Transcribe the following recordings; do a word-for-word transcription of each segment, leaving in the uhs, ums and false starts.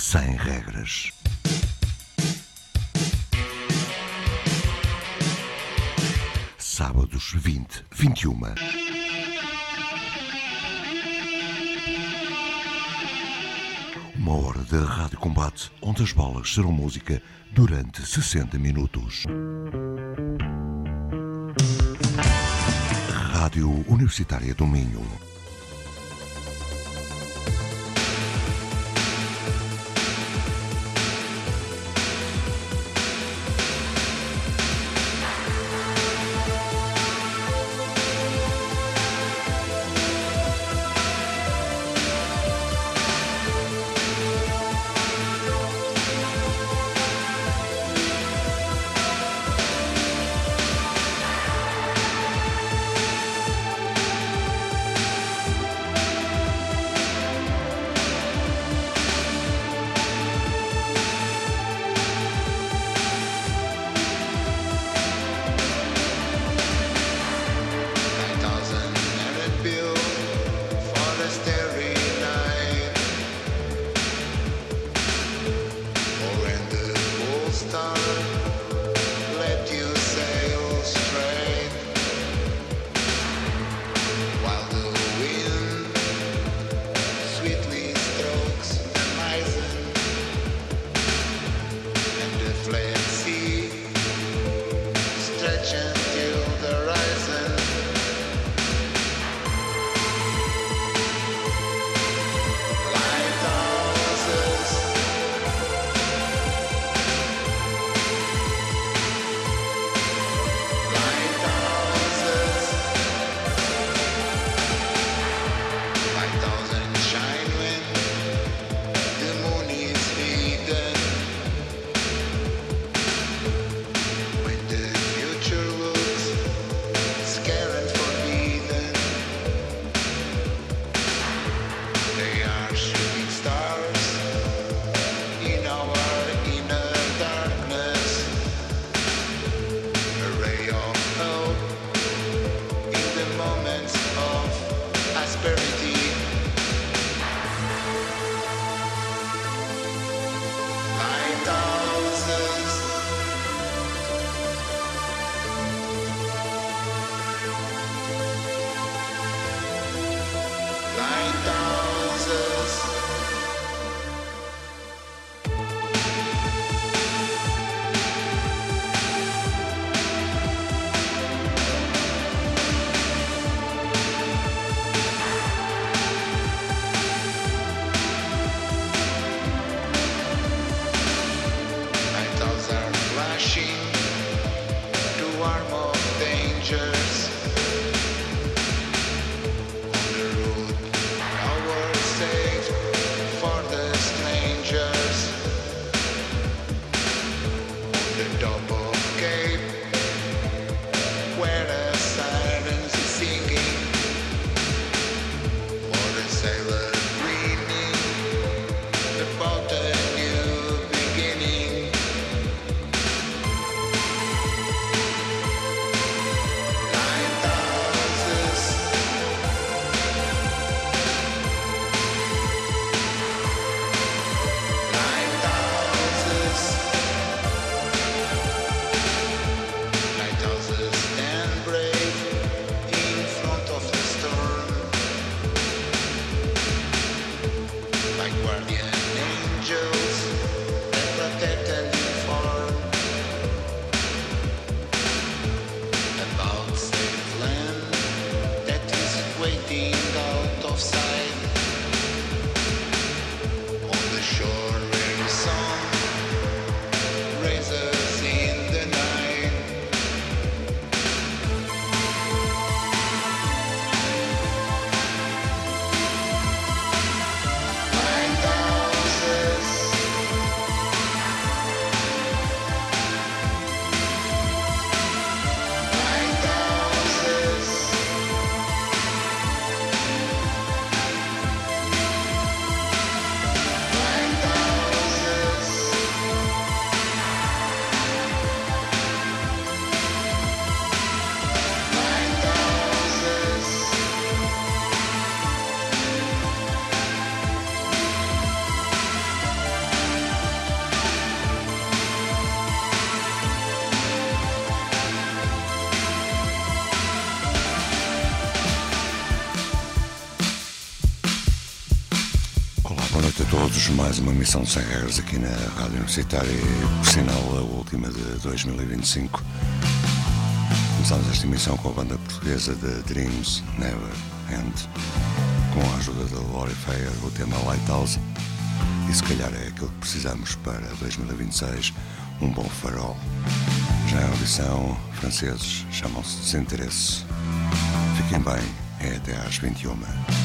sem regras. Sábados vinte, vinte e uma. Uma hora de rádio combate onde as bolas serão música durante sessenta minutos. Rádio Universitária do Minho. Todos, mais uma missão de Sem Regras aqui na Rádio Universitária e, por sinal, a última de dois mil e vinte e cinco. Começámos esta emissão com a banda portuguesa de Dreams Never End, com a ajuda da Lori Fair, o tema Lighthouse, e se calhar é aquilo que precisamos para dois mil e vinte e seis, um bom farol. Já em audição, franceses chamam-se Desinteresse. Fiquem bem, é até às vinte e uma.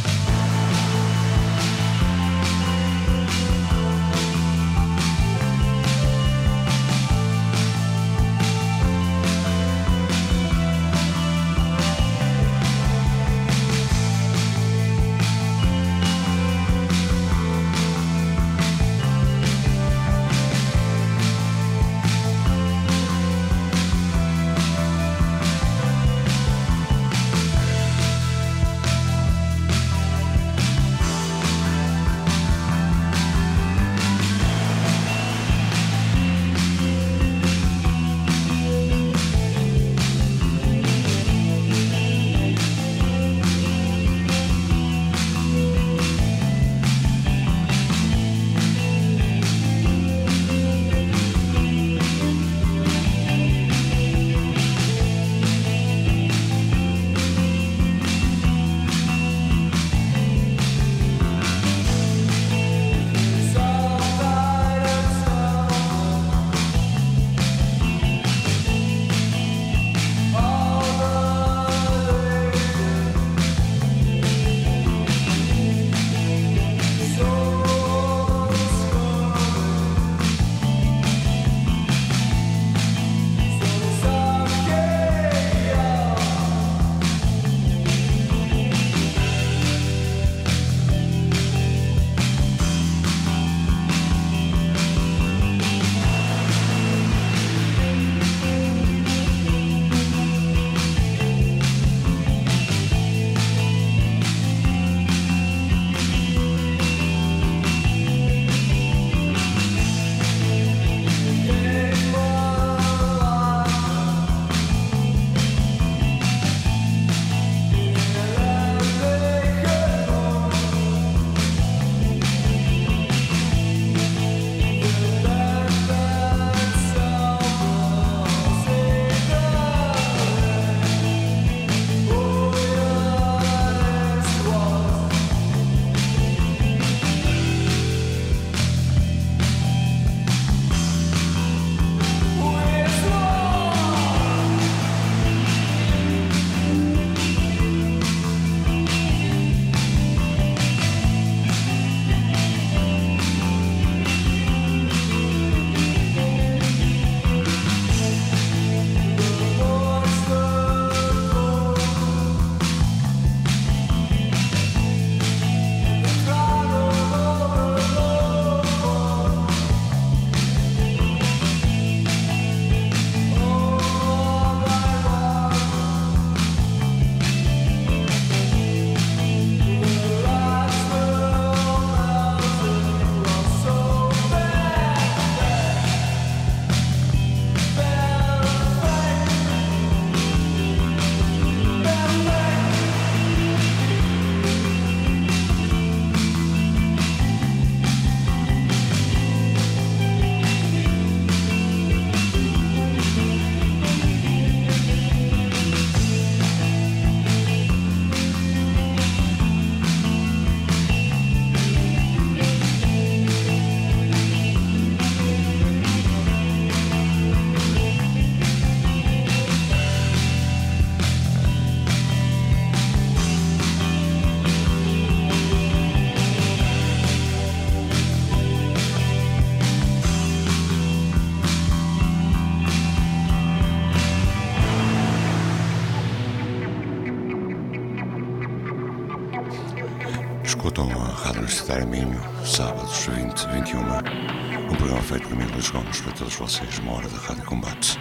Escutam a Rádio Universitária Minho, sábados vinte e vinte e uma. Um programa feito por mim, Luís Gomes, para todos vocês, uma hora da Rádio Combate.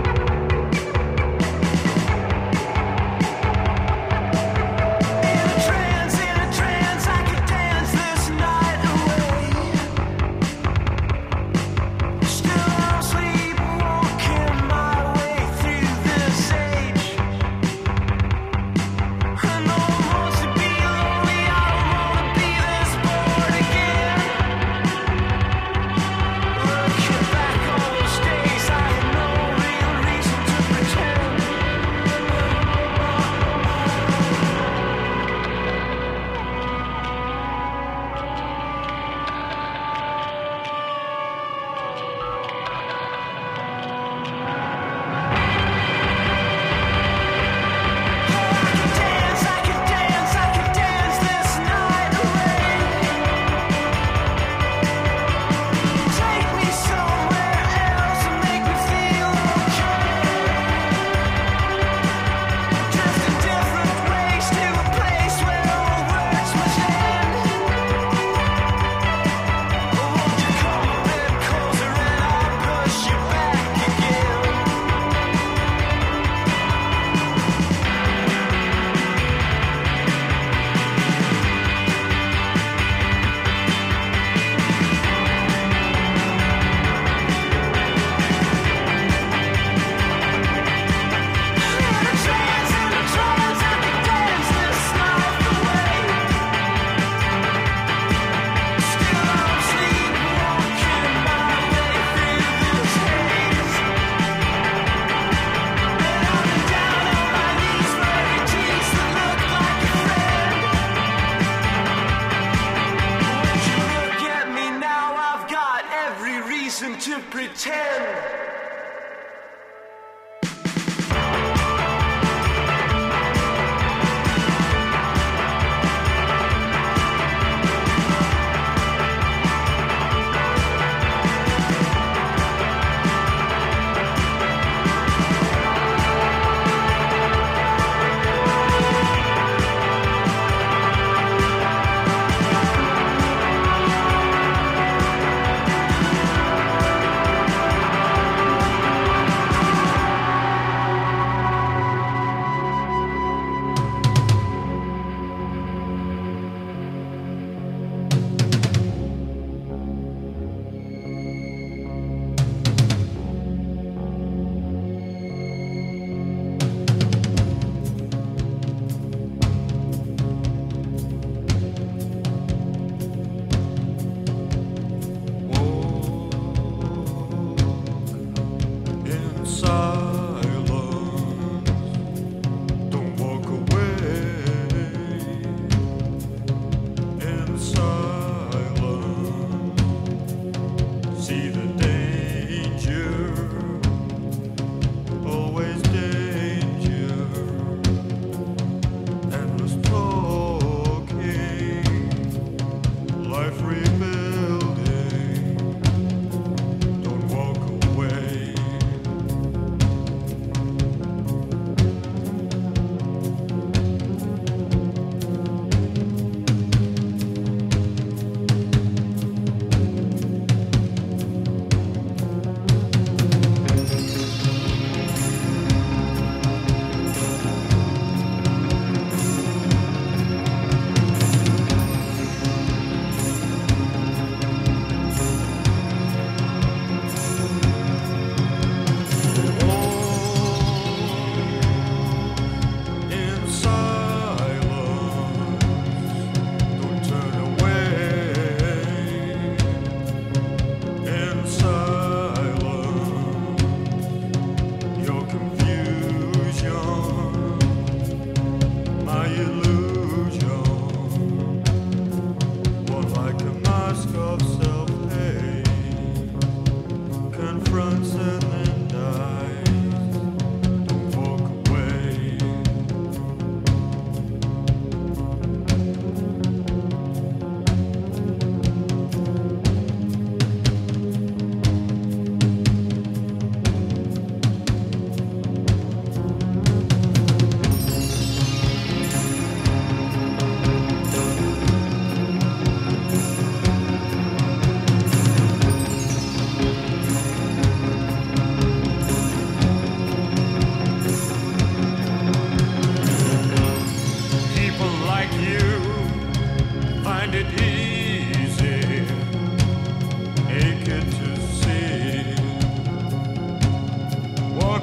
Try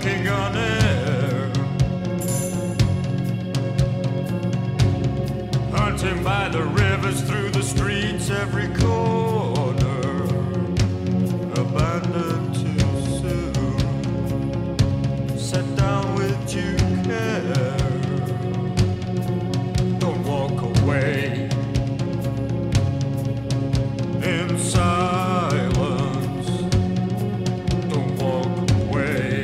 floating on air, hunting by the rivers, through the streets, every corner, abandoned too soon, set down with due care. Don't walk away in silence, don't walk away.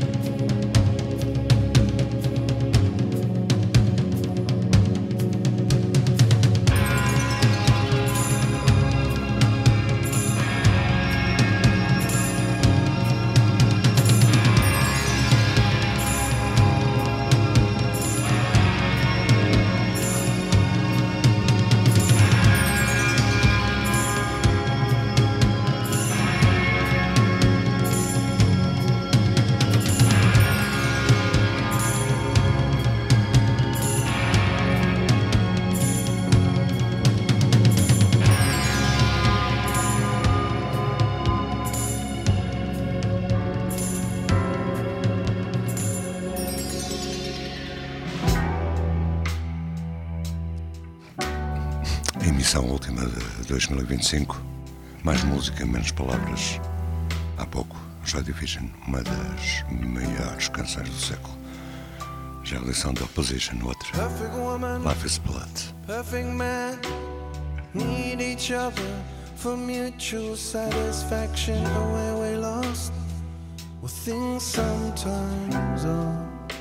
Emissão última de dois mil e vinte e cinco. Mais música, menos palavras. Há pouco, Joy Division, uma das maiores canções do século. Já a lição da Opposition, outra. Life is Blood. Perfect man, need each other for mutual satisfaction. Away we lost, well things sometimes are.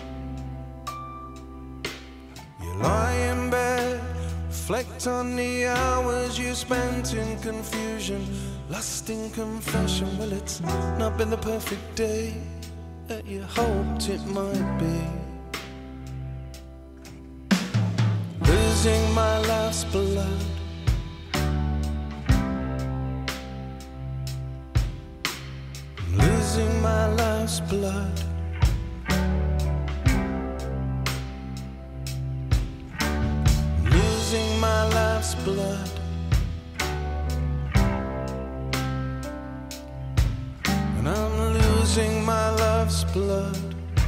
You lie in bed, reflect on the hours you spent in confusion, lust in confession. Well, it's not been the perfect day that you hoped it might be. Losing my life's blood, losing my life's blood. Losing my life's blood, and I'm losing my love's blood.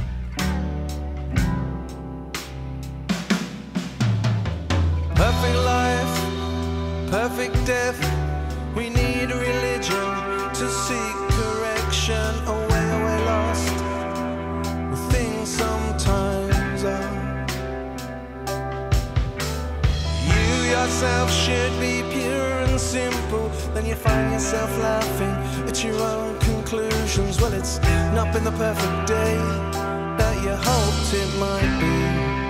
Perfect life, perfect death. We need a religion to seek correction. Away, away lost, well, things sometimes are. Yourself should be pure and simple, then you find yourself laughing at your own conclusions. Well, it's not been the perfect day that you hoped it might be.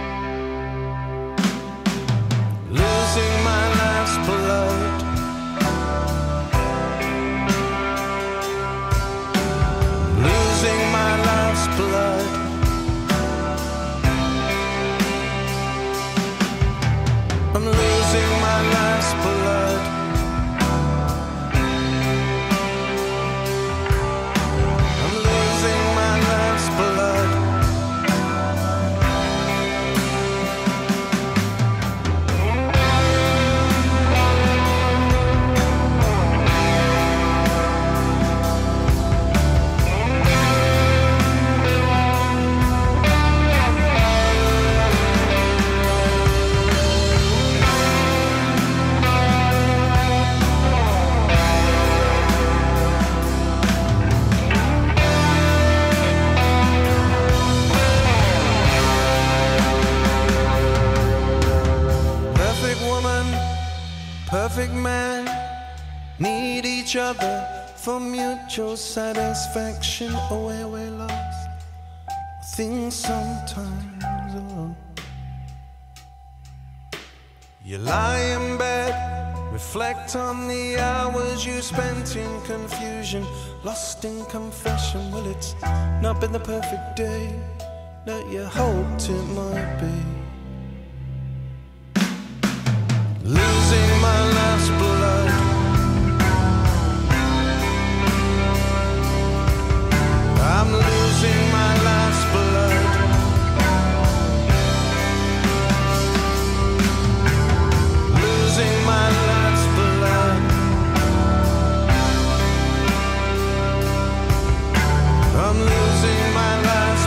Losing my life's blood, losing my life's blood. I'm losing my life's blood. I'm losing my life's blood. Perfect man, need each other for mutual satisfaction. Away, away lost, things sometimes alone. You lie in bed, reflect on the hours you spent in confusion, lost in confession. Well, it's not been the perfect day that you hoped it might be. Losing my life's blood, I'm losing my life's blood. Losing my life's blood, I'm losing my life's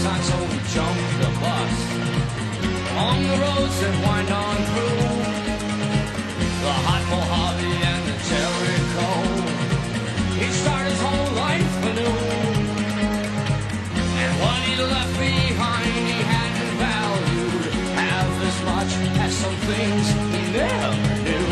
sign, so we jumped the bus. On the roads that wind on through the hot Mojave and the Jericho, he started his whole life anew. And what he left behind he hadn't valued half as much as some things he never knew.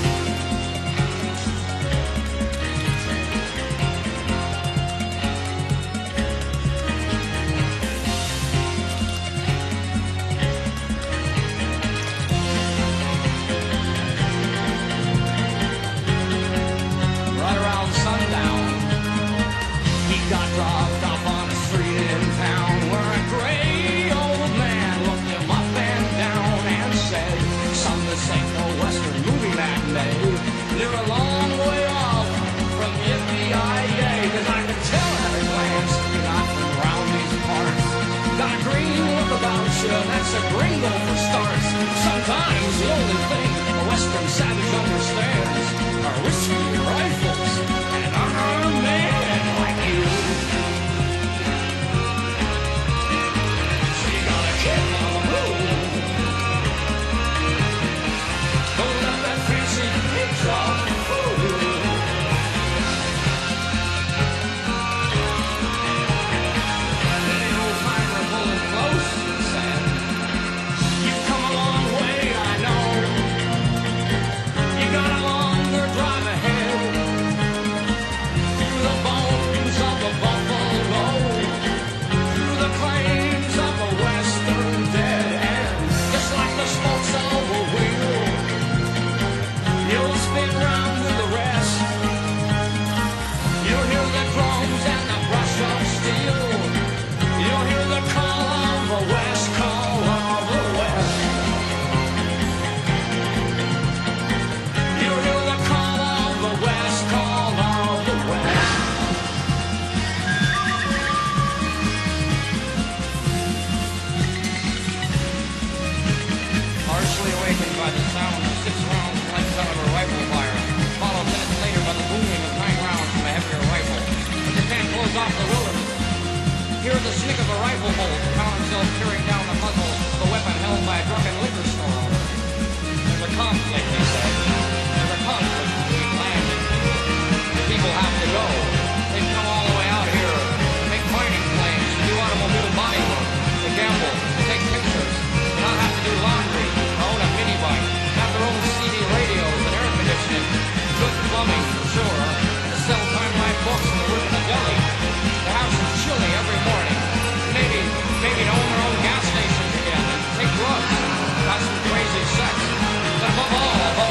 Got dropped off on a street in town where a gray old man looked him up and down and said, son, this ain't no Western movie matinee. You're a long way off from Yippee-I-Yay, cause I can tell at a glance you're not from around these parts. Got a green look about you, that's a gringo for starts. Sometimes the only thing a Western savage understands are whiskey rifles and an unarmed man like you. Off the wilderness. Hear the snick of a rifle bolt, found himself peering down the muzzle of the weapon held by a drunken liquor store owner. There's a conflict, he said. There's a conflict between land and people. People have to go. They've come all the way out here to make mining claims, to do automobile body work, to gamble, to take pictures, to not have to do laundry, to own a mini bike, have their own C D radios and air conditioning, good plumbing for sure, to sell time-life books and to work in a deli. To have some chili every morning, maybe, maybe to own their own gas stations again, and take drugs, have some crazy sex, but above all, above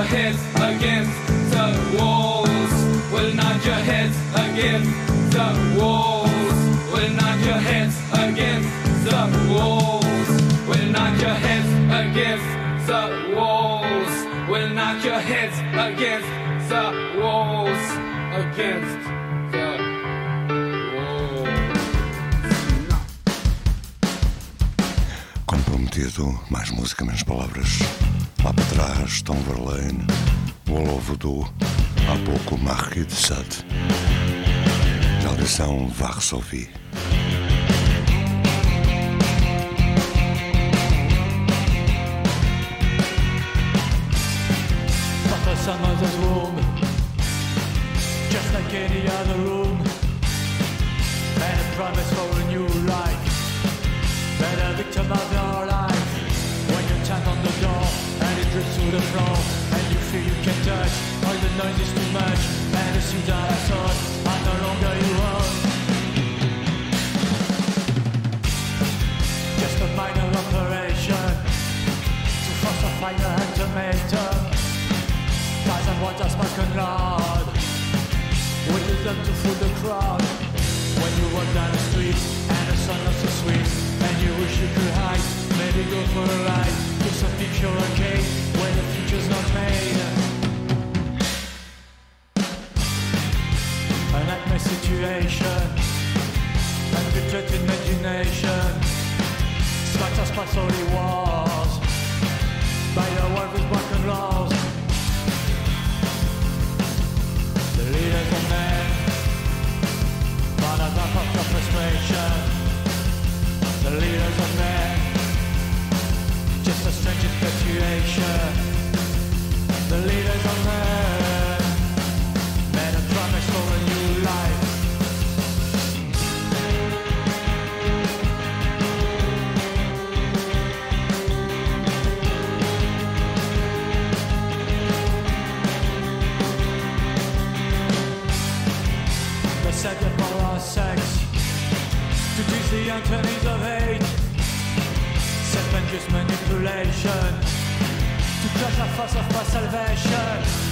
your heads against the walls. Will nod your heads against the walls. Will nod your heads against the walls. Will nod your heads against the walls. Will nod your heads against the walls. Against the walls. Comprometido, mais música, menos palavras. Lá para trás, Tom Verlaine, Wall of Voodoo, há pouco Marquis de Sade. De audição Varsovie. Someone's room, just like any other room, and a promise for a new life, but a victim of your life. When you tap on the door and it drips to the floor, and you feel you can touch, all the noise is too much, and the seeds that I thought are no longer you own. Just a minor operation to force a final ultimatum. Guys and water spoken loud, with wisdom to fool the crowd. When you walk down the street and the sun looks so sweet, and you wish you could hide, maybe go for a ride to some picture arcade where the future's not made. A nightmare situation, unbudget imagination, sparks us past holy walls, by the world with broken laws. The leaders of men, but a drop of your frustration. The leaders of men, just a strange infatuation. The leaders of men, made a promise for a new life. Savior for our sex, to teach the antonyms of hate, self-induced manipulation, to crush our force of our salvation.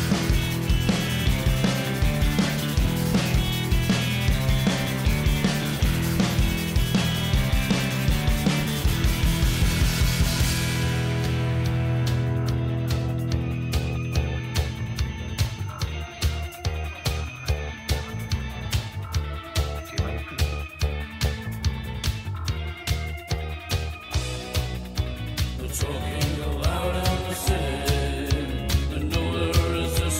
Talking aloud on the city, and no there is this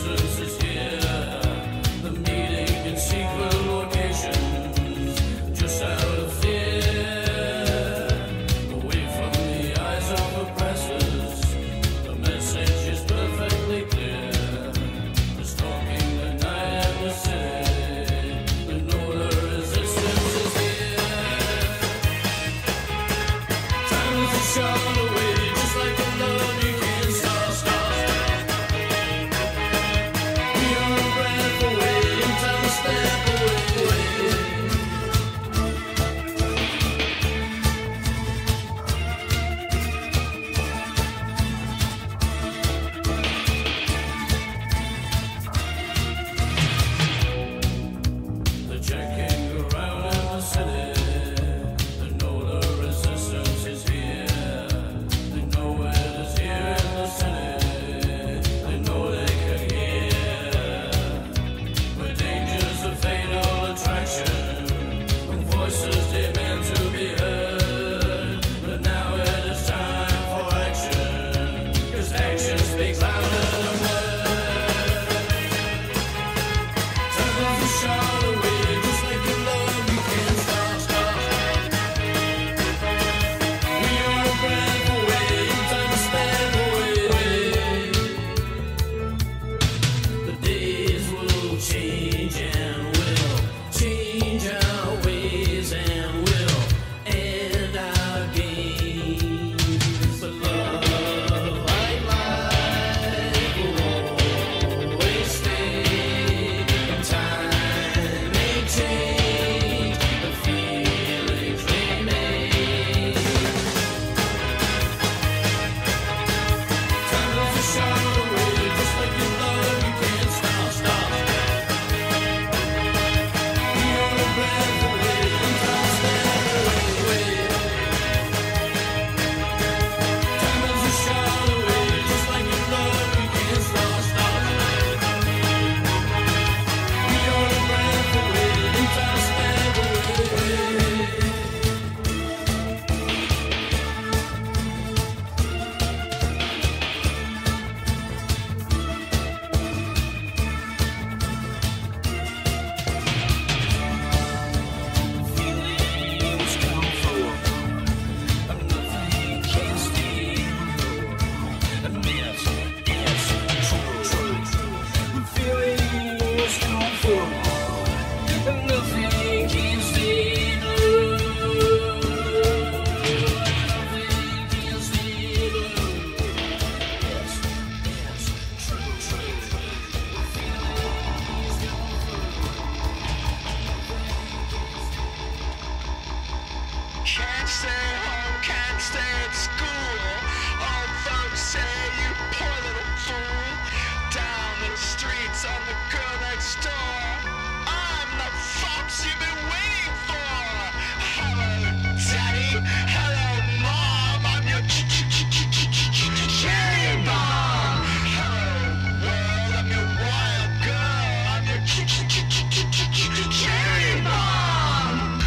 I'm the girl next door. I'm the fox you've been waiting for. Hello, Daddy. Hello, Mom. I'm your ch ch ch ch ch ch ch cherry bomb. Hello, world. I'm your wild girl. I'm your ch ch ch ch ch ch ch cherry bomb.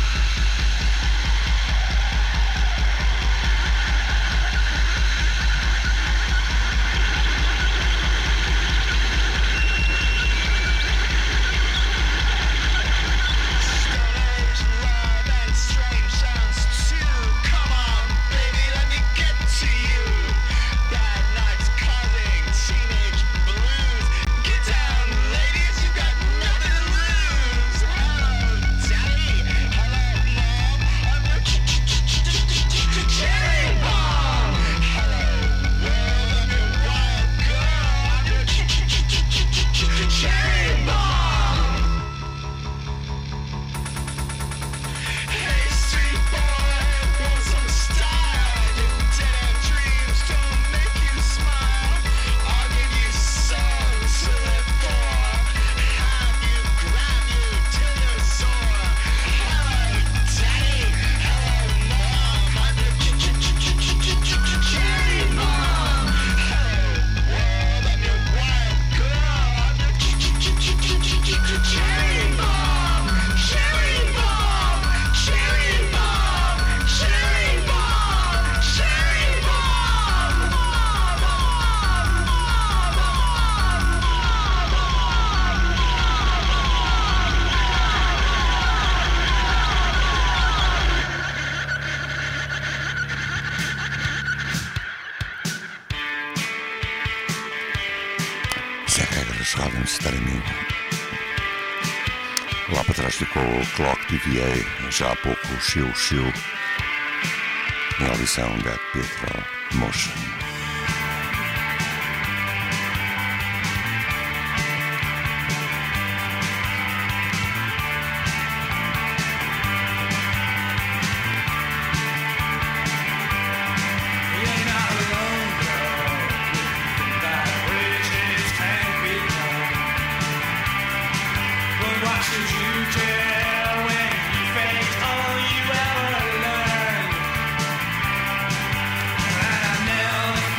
Lá para trás ficou o Clock T V A, já há pouco o Chill Chill, em audição Dead Pietro Motion. Never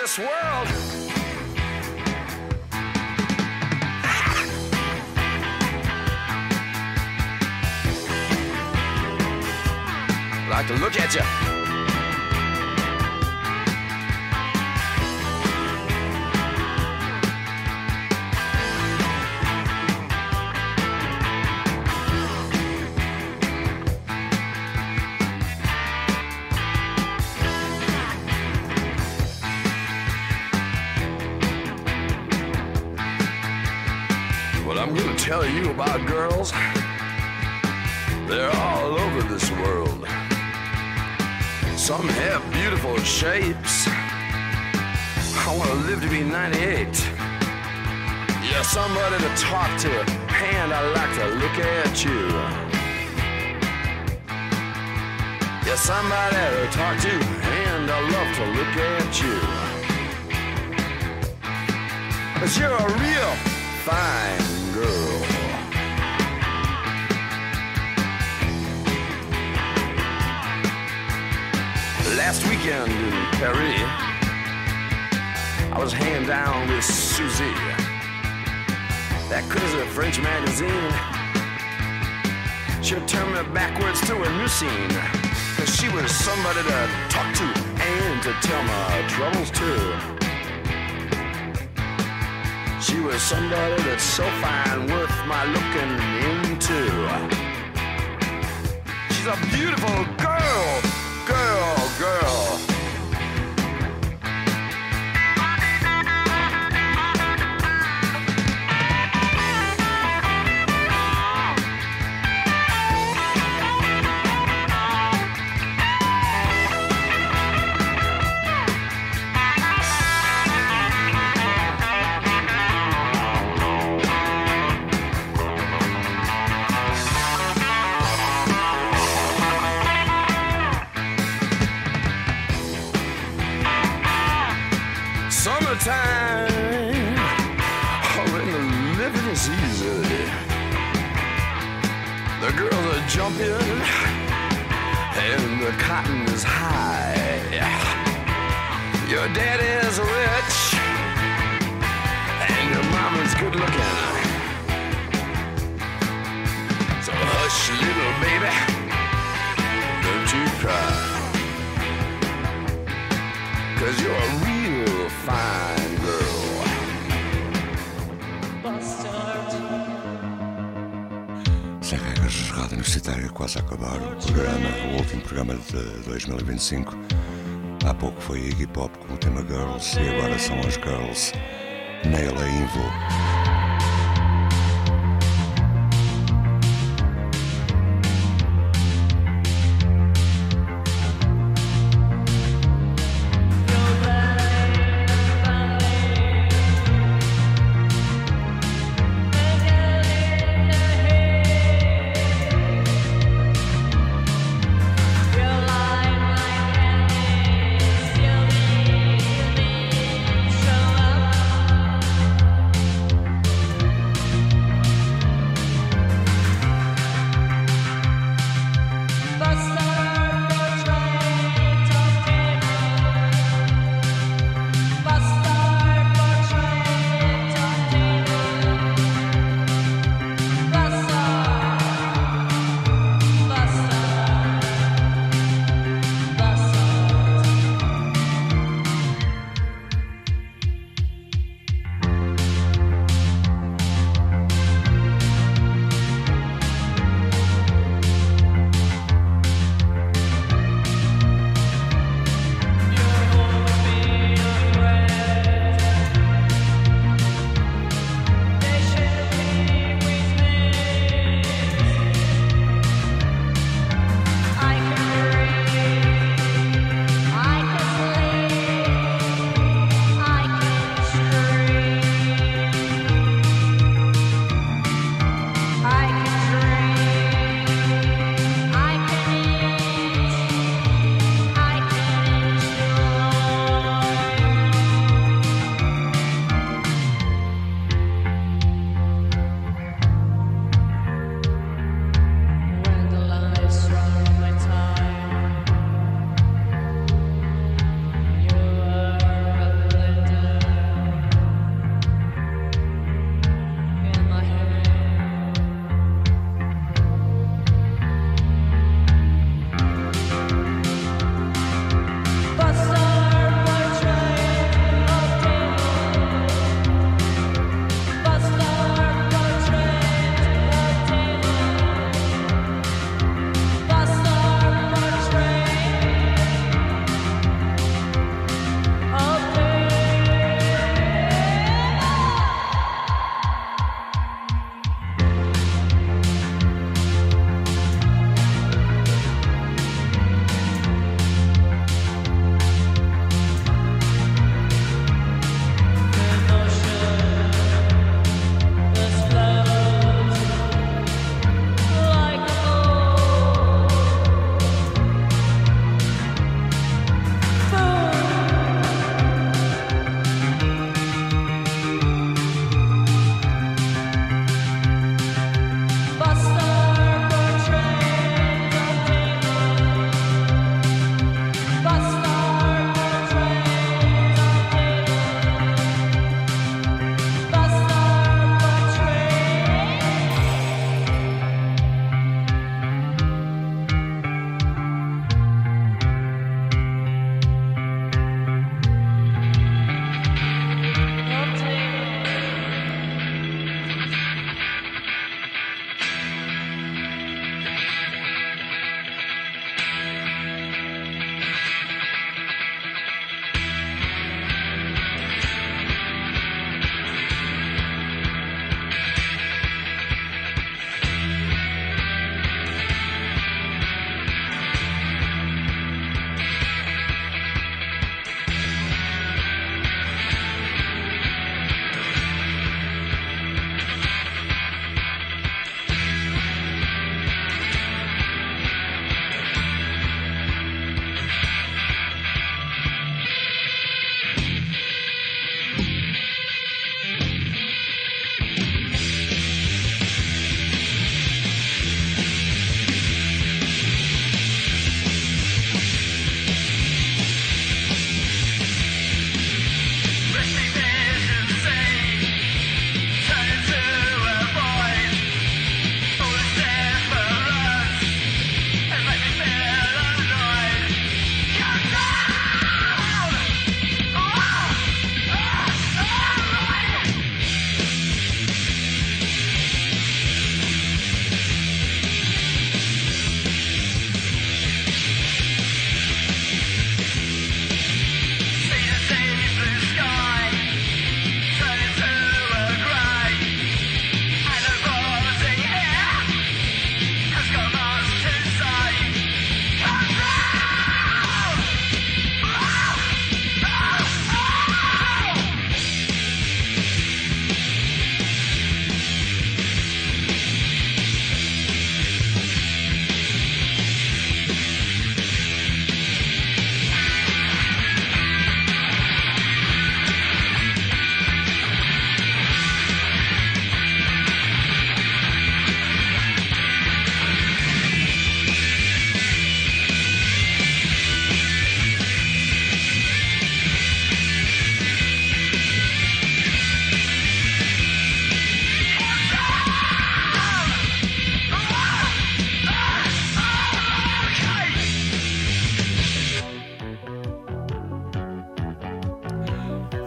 this world. Like to look at you. Well, I'm gonna tell you about girls. They're all over this world. Some have beautiful shapes. I want to live to be ninety-eight. Yeah, somebody to talk to, and I like to look at you. Yeah, somebody to talk to, and I love to look at you. 'Cause you're a real fine girl. Last weekend in Paris, I was hand down with Susie, that crazy French magazine. She turned me backwards to a new scene, 'cause she was somebody to talk to and to tell my troubles to. She was somebody that's so fine, worth my looking into. She's a beautiful girl, girl, girl. Summertime, oh, and the living is easy. The girls are jumping, and the cotton is high. Your daddy is rich, and your mama's good looking. So hush, little baby, don't you cry, 'cause you're a real fine girl. Sem regras, Rádio Universitária, quase a acabar o programa, o último programa de dois mil e vinte e cinco. Há pouco foi Iggy Pop com o tema Girls e agora são as Girls Nail a Invo.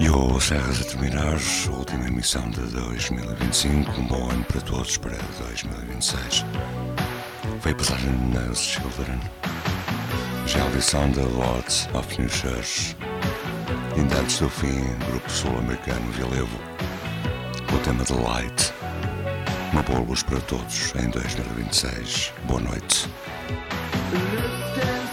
E o Serras a terminar, a última emissão de dois mil e vinte e cinco, um bom ano para todos para dois mil e vinte e seis. Foi a passagem de Nails Children, já a audição da Lords of New Church, ainda antes do fim, grupo sul-americano Vilevo, com o tema The Light. Uma boa luz para todos em dois mil e vinte e seis. Boa noite. Looked at